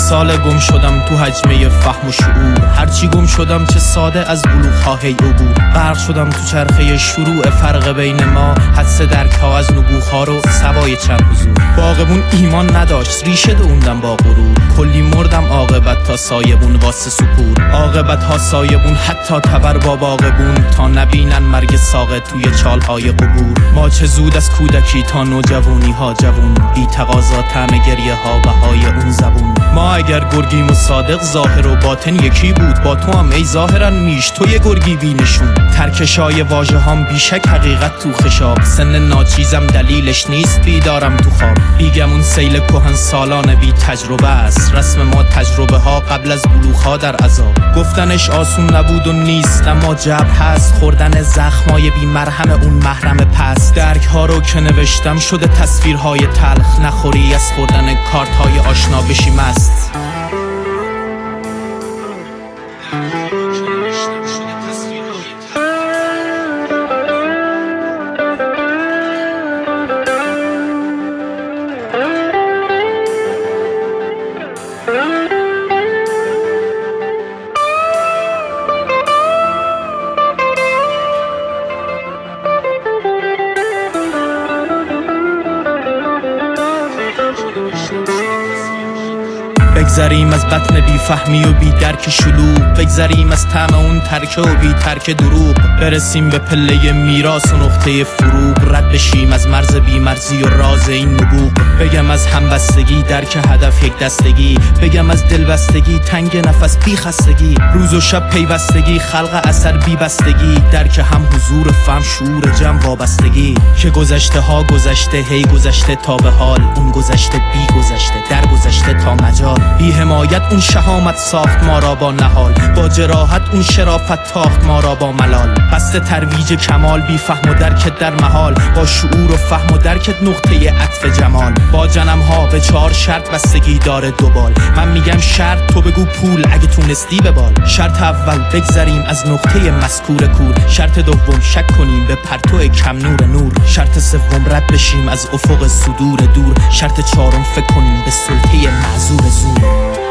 سال گم شدم تو حجمه فهم و شعور، هرچی گم شدم چه ساده از بلوغ خواهی عبور. غرق شدم تو چرخه شروع فرق بین ما، حدس درک ها از نبوغ ها رو سوای چند حضور. باغبون ایمان نداشت ریشه دووندم با غرور، کلی مردم عاقبت تا سایبون واسه سکور. عاقبت ها سایبون حتی تبر با باغبون، تا نبینن مرگ ساقه توی چالهای قبور. ما چه زود از کودکی تا نوجوانی ها جوون، بی تقاضا طعم گریه ها بهای اون زبون. ما اگر گرگیم و صادق ظاهر و باطن یکی بود، با تو هم ای ظاهرا میش تو یه گرگی بی نشون. ترکشای واژه هم بیشک حقیقت تو خشاب، سن ناچیزم دلیلش نیست بیدارم تو خواب. بیگمون سیل کهن سالان بی تجربه است، رسم ما تجربه ها قبل از بلوغ ها در عذاب. گفتنش آسون نبود و نیست اما جبر هست، خوردن زخمای بی مرهم اون محرم پست. درک ها رو که نوشتم شده تصویرهای تلخ، نخوری از خوردن کارت های آشنا بشی مست. بگذریم از بطن بی فهمی و بی درک شلوغ، بگذریم از طعم اون ترکه و بی ترک دروغ، برسیم به پله میراث و نقطه فروغ، رد بشیم از مرز بی مرزی و راز این نبوغ. بگم از همبستگی درک هدف یک دستگی، بگم از دلبستگی تنگ نفس بی خستگی، روز و شب پیوستگی خلق اثر بی بستگی، درک هم حضور فهم شعور جمع وابستگی. که گذشته ها گذشته هی گذشته تا به حال، اون گذشته بی گذشته در گذشته تا مجال. بی حمایت اون شهامت ساخت ما را با نهال، با جراحت اون شرافت تاخت ما را با ملال. قصد ترویج کمال بی فهم و درکت در محال، با شعور و فهم و درکت نقطه عطف جمال. با جنم ها به 4 شرط بستگی داره دوبال، من میگم شرط تو بگو پول اگه تونستی ببال. شرط اول بگذریم از نقطه مذکور کور، شرط دوم شک کنیم به پرتو کم نور. شرط سوم رد بشیم از افق صدور دور، شرط 4 فکر کنیم به سلطه معذور زور.